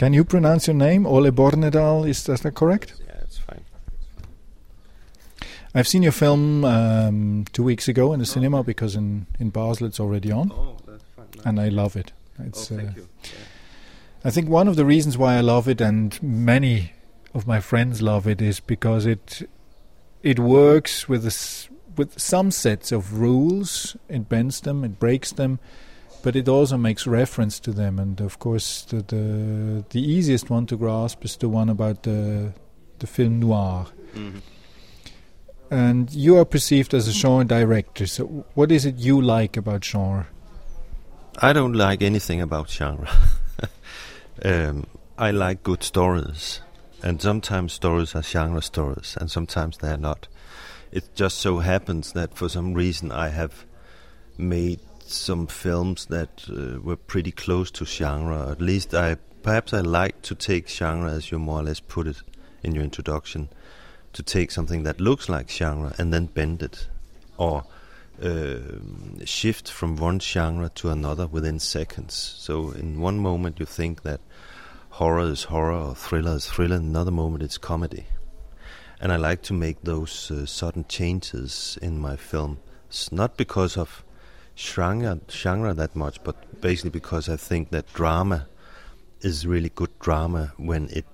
Can you pronounce your name? Ole Bornedal, is that correct? Yeah, it's fine. I've seen your film 2 weeks ago in the cinema because in Basel it's already on. Oh, that's fine. Nice. And I love it. It's, thank you. Yeah. I think one of the reasons why I love it, and many of my friends love it, is because it works with some sets of rules. It bends them, it breaks them, but it also makes reference to them. And of course, the easiest one to grasp is the one about the film noir. Mm-hmm. And you are perceived as a genre director. So, what is it you like about genre? I don't like anything about genre. I like good stories, and sometimes stories are genre stories, and sometimes they are not. It just so happens that for some reason I have made some films that were pretty close to genre. At least perhaps I like to take genre, as you more or less put it in your introduction, to take something that looks like genre and then bend it, or shift from one genre to another within seconds. So in one moment you think that horror is horror or thriller is thriller, in another moment it's comedy. And I like to make those sudden changes in my film. It's not because of genre that much, but basically because I think that drama is really good drama when it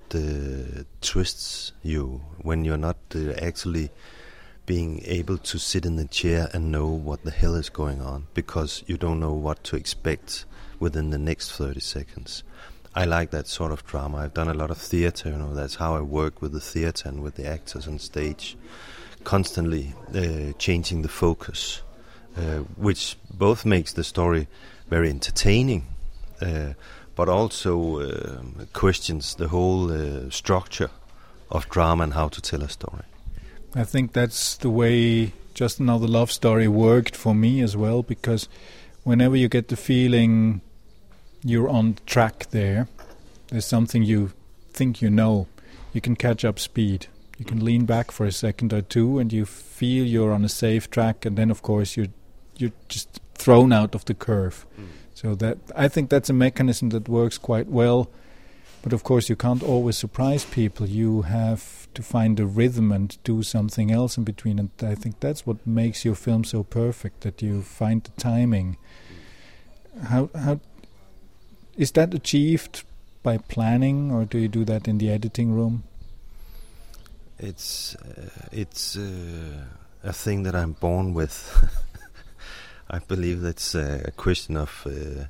twists you, when you're not actually being able to sit in the chair and know what the hell is going on, because you don't know what to expect within the next 30 seconds. I like that sort of drama. I've done a lot of theater, that's how I work with the theater and with the actors on stage, constantly changing the focus, which both makes the story very entertaining, but also questions the whole structure of drama and how to tell a story. I think that's the way Just Another Love Story worked for me as well, because whenever you get the feeling you're on track there's something you think you know, you can catch up speed. You can lean back for a second or two and you feel you're on a safe track, and then of course you're just thrown out of the curve. So that, I think that's a mechanism that works quite well. But of course you can't always surprise people. You have to find a rhythm and do something else in between. And I think that's what makes your film so perfect, that you find the timing. How is that achieved by planning, or do you do that in the editing room? It's a thing that I'm born with. I believe that's a question of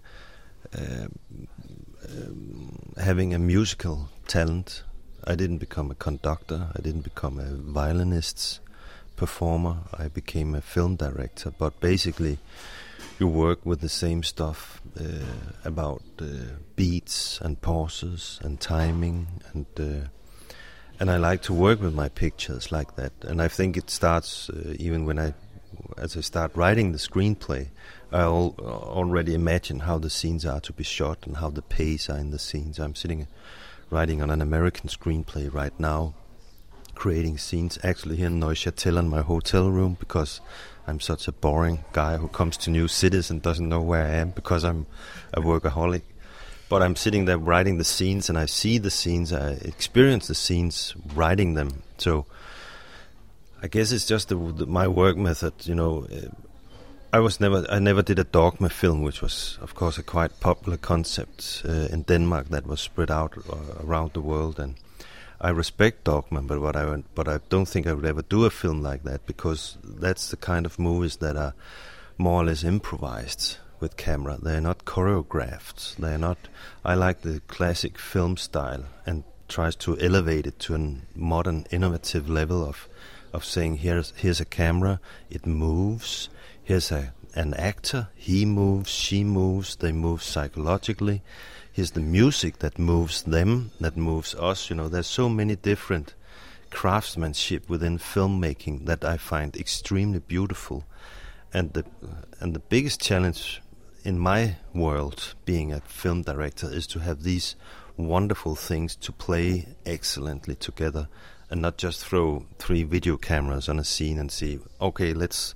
having a musical talent. I didn't become a conductor, I didn't become a violinist, performer, I became a film director. But basically you work with the same stuff about beats and pauses and timing, and I like to work with my pictures like that. And I think it starts even as I start writing the screenplay, I already imagine how the scenes are to be shot and how the pace are in the scenes. I'm sitting writing on an American screenplay right now, creating scenes actually here in Neuchâtel in my hotel room, because I'm such a boring guy who comes to new cities and doesn't know where I am because I'm a workaholic. But I'm sitting there writing the scenes, and I see the scenes, I experience the scenes, writing them. So I guess it's just my work method, I never did a dogma film, which was, of course, a quite popular concept in Denmark that was spread out around the world. And I respect dogma, but I don't think I would ever do a film like that, because that's the kind of movies that are more or less improvised with camera. They're not choreographed. They're not. I like the classic film style and tries to elevate it to a modern, innovative level of saying here's a camera, it moves. Here's an actor, he moves, she moves, they move psychologically. Here's the music that moves them, that moves us. There's so many different craftsmanship within filmmaking that I find extremely beautiful. And the biggest challenge in my world, being a film director, is to have these wonderful things to play excellently together, and not just throw 3 video cameras on a scene and see, okay, let's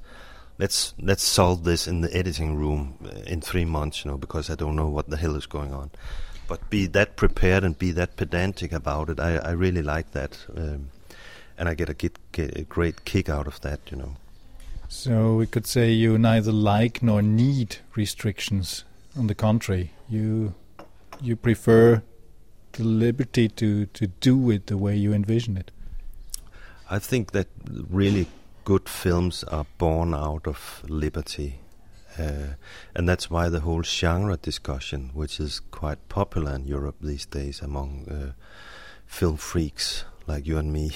solve this in the editing room in 3 months, because I don't know what the hell is going on. But be that prepared and be that pedantic about it, I really like that, and I get a great kick out of that, you know. So we could say you neither like nor need restrictions. On the contrary, you prefer the liberty to do it the way you envision it. I think that really good films are born out of liberty. And that's why the whole genre discussion, which is quite popular in Europe these days among film freaks like you and me,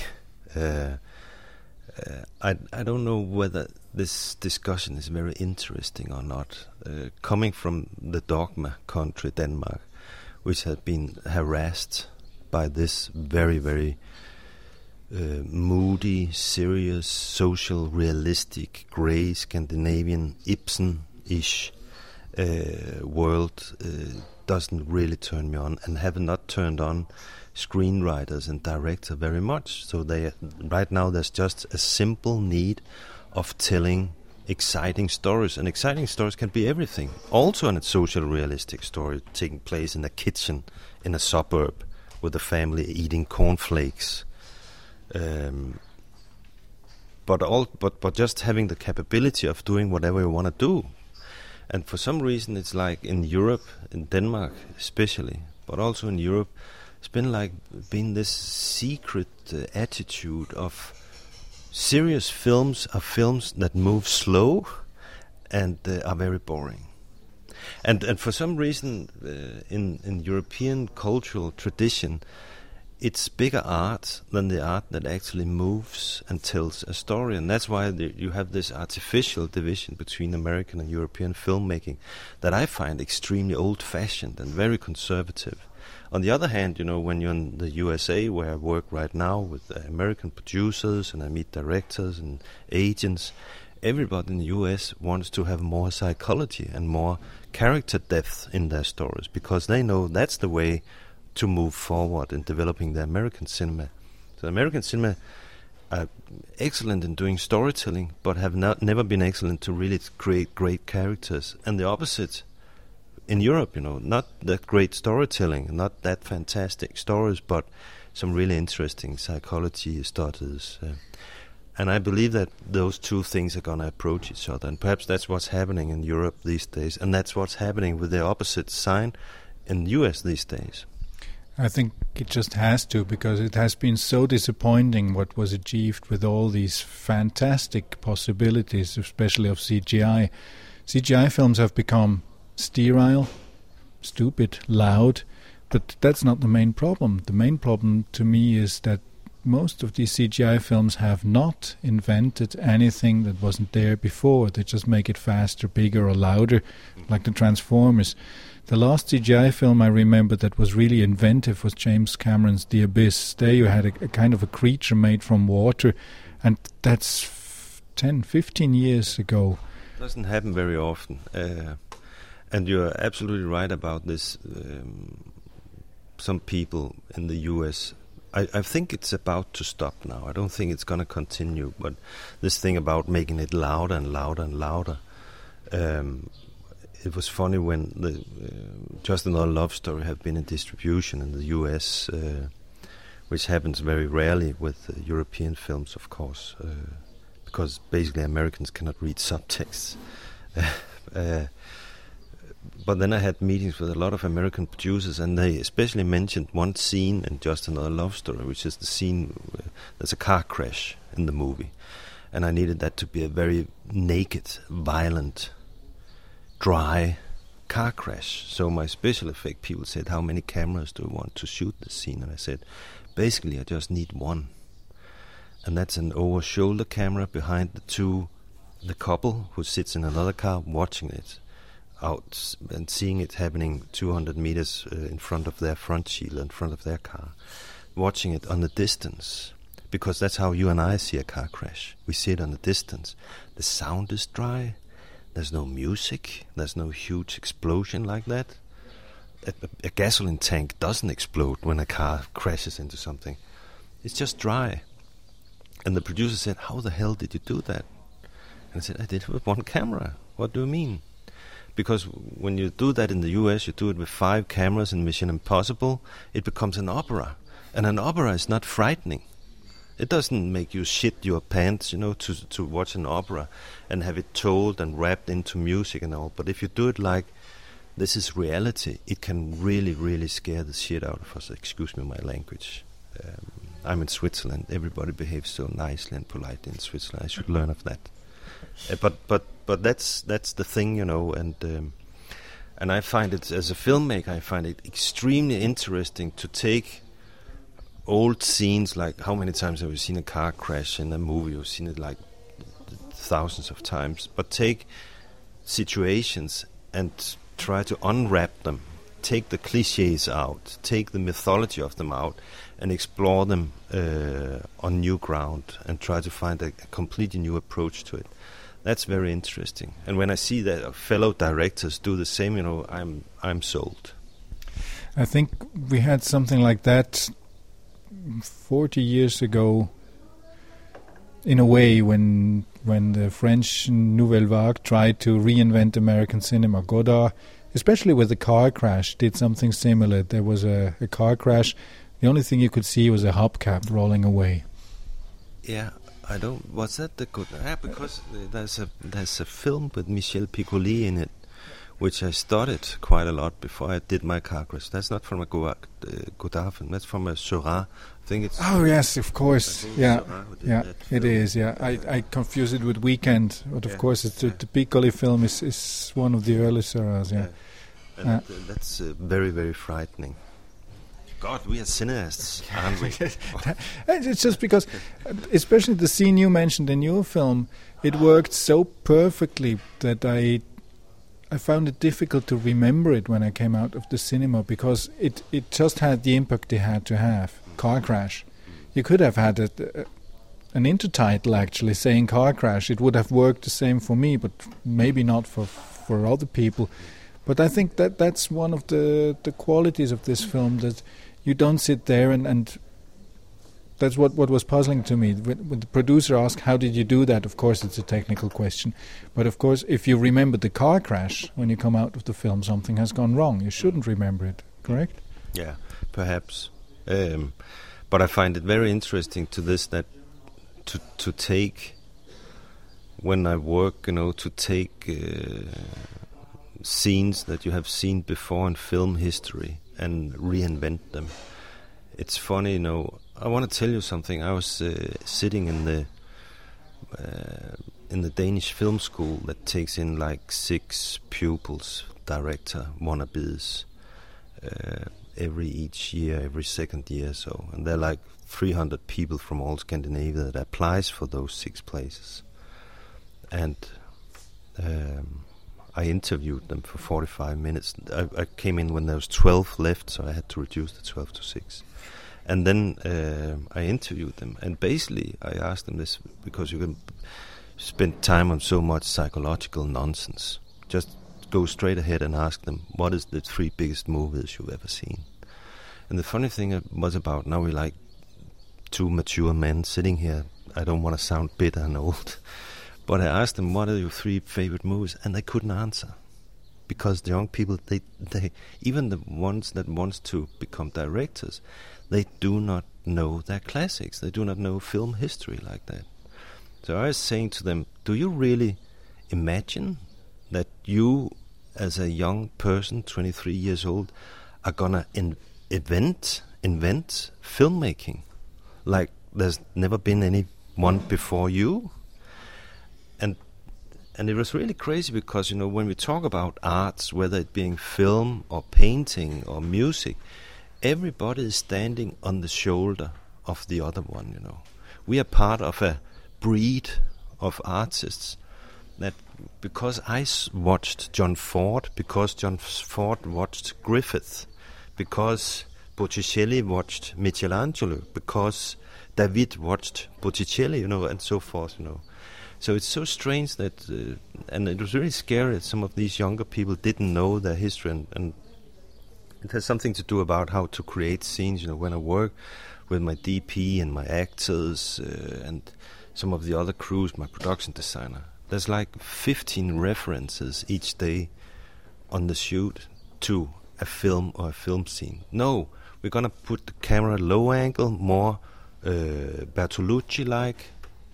I don't know whether this discussion is very interesting or not. Coming from the dogma country, Denmark, which has been harassed by this very, very moody, serious, social, realistic, grey, Scandinavian, Ibsen-ish world, doesn't really turn me on, and have not turned on screenwriters and directors very much. So right now there's just a simple need of telling exciting stories, and exciting stories can be everything. Also a social realistic story taking place in a kitchen in a suburb with a family eating cornflakes. But just having the capability of doing whatever you want to do. And for some reason it's like in Europe, in Denmark especially, but also in Europe, it's been this secret attitude of serious films are films that move slow and are very boring. And for some reason in European cultural tradition, it's bigger art than the art that actually moves and tells a story. And that's why you have this artificial division between American and European filmmaking that I find extremely old-fashioned and very conservative. On the other hand, you know, when you're in the USA, where I work right now with American producers and I meet directors and agents, everybody in the US wants to have more psychology and more character depth in their stories, because they know that's the way to move forward in developing the American cinema. So American cinema are excellent in doing storytelling, but have never been excellent to really create great characters. And the opposite in Europe, you know, not that great storytelling, not that fantastic stories, but some really interesting psychology studies. And I believe that those two things are going to approach each other. And perhaps that's what's happening in Europe these days. And that's what's happening with the opposite sign in the US these days. I think it just has to, because it has been so disappointing what was achieved with all these fantastic possibilities, especially of CGI. CGI films have become sterile, stupid, loud, but that's not the main problem. The main problem to me is that most of these CGI films have not invented anything that wasn't there before. They just make it faster, bigger or louder, like the Transformers. The last CGI film I remember that was really inventive was James Cameron's The Abyss. There you had a kind of a creature made from water, and that's 10, 15 years ago. Doesn't happen very often. And you're absolutely right about this. Some people in the US, I think it's about to stop now. I don't think it's going to continue. But this thing about making it louder and louder and louder, it was funny when the Just Another Love Story have been in distribution in the US, which happens very rarely with European films, of course, because basically Americans cannot read subtexts. But then I had meetings with a lot of American producers, and they especially mentioned one scene in Just Another Love Story, which is the scene where there's a car crash in the movie. And I needed that to be a very naked, violent, dry car crash. So my special effect people said, how many cameras do you want to shoot this scene? And I said, basically I just need one. And that's an over-shoulder camera behind the couple who sits in another car watching it out and seeing it happening 200 meters in front of their front shield, in front of their car, watching it on the distance, because that's how you and I see a car crash. We see it on the distance. The sound is dry, there's no music, there's no huge explosion like that. A gasoline tank doesn't explode when a car crashes into something. It's just dry. And the producer said, how the hell did you do that? And I said, I did it with one camera. What do you mean? because when you do that in the US, you do it with 5 cameras in Mission Impossible, it becomes an opera. And an opera is not frightening. It doesn't make you shit your pants, to watch an opera and have it told and wrapped into music and all. But if you do it like this is reality, it can really, really scare the shit out of us. Excuse me, my language. I'm in Switzerland. Everybody behaves so nicely and politely in Switzerland. I should learn of that. But that's the thing, and I find it, as a filmmaker, I find it extremely interesting to take old scenes, like how many times have you seen a car crash in a movie? You've seen it like thousands of times. But take situations and try to unwrap them, take the cliches out, take the mythology of them out, and explore them on new ground, and try to find a completely new approach to it. That's very interesting. And when I see that fellow directors do the same, I'm sold. I think we had something like that 40 years ago, in a way, when the French Nouvelle Vague tried to reinvent American cinema. Godard, especially with the car crash, did something similar. There was a car crash. The only thing you could see was a hubcap rolling away. Yeah, I don't. Was that the good? Because there's a film with Michel Piccoli in it, which I studied quite a lot before I did my car crash. That's not from a Godard film. That's from a Seurat. I think it's. Oh yes, of course. Yeah, it is. Yeah, I confuse it with Weekend, but of course, the Piccoli film is one of the early Seurats. Yeah, and that's very, very frightening. God, we are cineasts, aren't we? It's just because, especially the scene you mentioned in your film, it worked so perfectly that I found it difficult to remember it when I came out of the cinema, because it just had the impact it had to have. Car crash. You could have had an intertitle actually saying car crash. It would have worked the same for me, but maybe not for other people. But I think that's one of the qualities of this film, that you don't sit there and that's what was puzzling to me. When the producer asked, how did you do that? Of course, it's a technical question. But of course, if you remember the car crash when you come out of the film, something has gone wrong. You shouldn't remember it, correct? Yeah, perhaps. But I find it very interesting that to take, when I work, to take scenes that you have seen before in film history and reinvent them. It's funny, I want to tell you something. I was sitting in the Danish film school that takes in like 6 pupils, director wannabes, each year, every second year or so. And there are like 300 people from all Scandinavia that applies for those 6 places. And I interviewed them for 45 minutes. I came in when there was 12 left, so I had to reduce the 12 to 6. And then I interviewed them, and basically I asked them this, because you can spend time on so much psychological nonsense. Just go straight ahead and ask them, what is the 3 biggest movies you've ever seen? And the funny thing was about, now we're like 2 mature men sitting here. I don't want to sound bitter and old. But I asked them, what are your 3 favorite movies? And they couldn't answer. Because the young people, they even the ones that wants to become directors, they do not know their classics. They do not know film history like that. So I was saying to them, do you really imagine that you, as a young person, 23 years old, are going to invent filmmaking like there's never been anyone before you? And it was really crazy because, when we talk about arts, whether it being film or painting or music, everybody is standing on the shoulder of the other one, We are part of a breed of artists that, because I watched John Ford, because John Ford watched Griffith, because Botticelli watched Michelangelo, because David watched Botticelli, and so forth, So it's so strange that, and it was really scary that some of these younger people didn't know their history, and it has something to do about how to create scenes. When I work with my DP and my actors and some of the other crews, my production designer, there's like 15 references each day on the shoot to a film or a film scene. No, we're gonna put the camera low angle, more Bertolucci-like.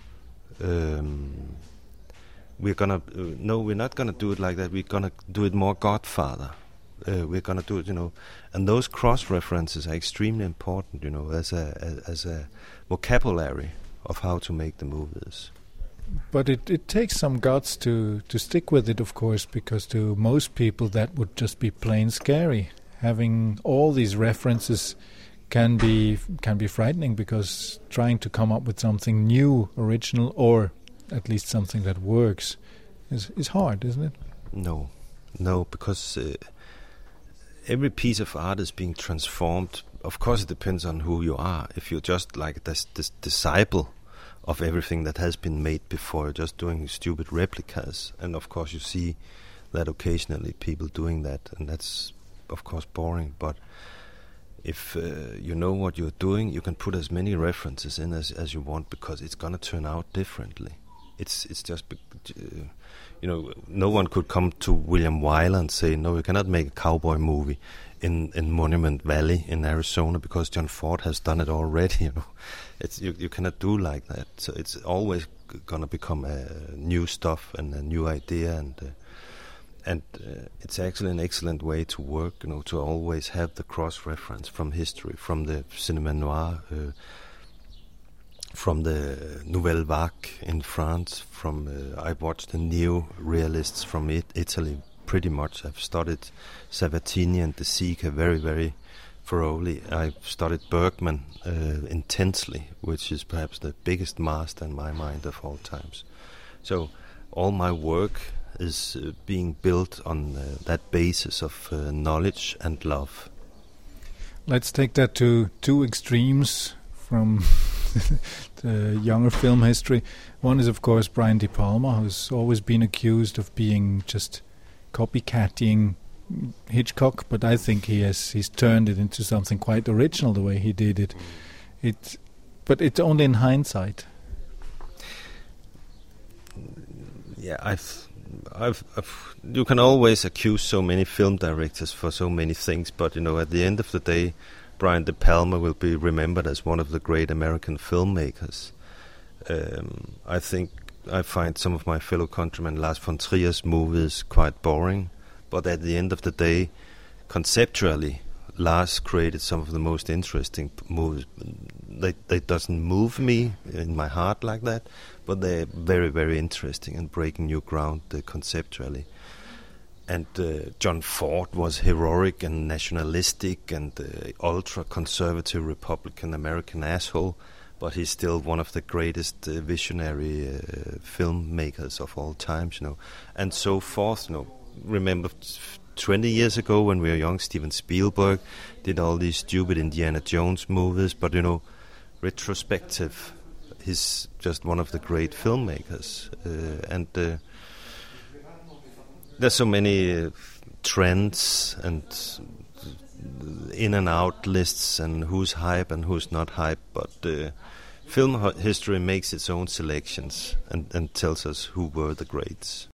We're not gonna do it like that. We're gonna do it more Godfather. We're gonna do it, and those cross references are extremely important, as a vocabulary of how to make the movies. But it takes some guts to stick with it, of course, because to most people that would just be plain scary. Having all these references can be frightening, because trying to come up with something new, original, or at least something that works is hard, isn't it? No, because every piece of art is being transformed. Of course, it depends on who you are. If you're just like this disciple of everything that has been made before, just doing stupid replicas, and of course you see that occasionally people doing that, and that's of course boring. But if you know what you're doing, you can put as many references in as you want, because it's gonna turn out differently. It's just no one could come to William Wyler and say, no, you cannot make a cowboy movie in Monument Valley in Arizona because John Ford has done it already. You cannot do like that. So it's always gonna become new stuff and a new idea, and it's actually an excellent way to work. To always have the cross reference from history, from the cinema noir, from the Nouvelle Vague in France. I watched the neo-realists from Italy pretty much. I've studied Sabatini and De Sica very, very thoroughly. I've studied Bergman intensely, which is perhaps the biggest master in my mind of all times. So all my work is being built on that basis of knowledge and love. Let's take that to two extremes from the younger film history. One is, of course, Brian De Palma, who's always been accused of being just copycatting Hitchcock, but I think he's turned it into something quite original the way he did it. But it's only in hindsight. Yeah, you can always accuse so many film directors for so many things, but at the end of the day, Brian De Palma will be remembered as one of the great American filmmakers. I find some of my fellow countrymen Lars von Trier's movies quite boring, but at the end of the day, conceptually, Lars created some of the most interesting movies. They doesn't move me in my heart like that, but they're very, very interesting and breaking new ground conceptually. And John Ford was heroic and nationalistic and ultra-conservative Republican American asshole, but he's still one of the greatest visionary filmmakers of all times, and so forth. Remember 20 years ago when we were young, Steven Spielberg did all these stupid Indiana Jones movies, but retrospective, he's just one of the great filmmakers, and there's so many trends and in and out lists and who's hype and who's not hype, but film history makes its own selections and tells us who were the greats.